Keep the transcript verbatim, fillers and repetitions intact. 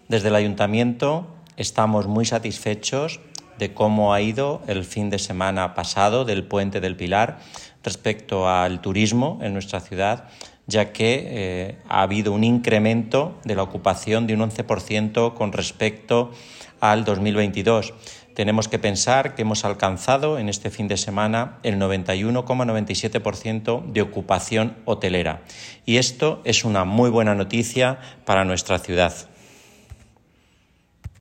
Desde el Ayuntamiento estamos muy satisfechos de cómo ha ido el fin de semana pasado del Puente del Pilar respecto al turismo en nuestra ciudad, ya que eh, ha habido un incremento de la ocupación de un once por ciento con respecto al dos mil veintidós. Tenemos que pensar que hemos alcanzado en este fin de semana el noventa y uno coma noventa y siete por ciento de ocupación hotelera. Y esto es una muy buena noticia para nuestra ciudad.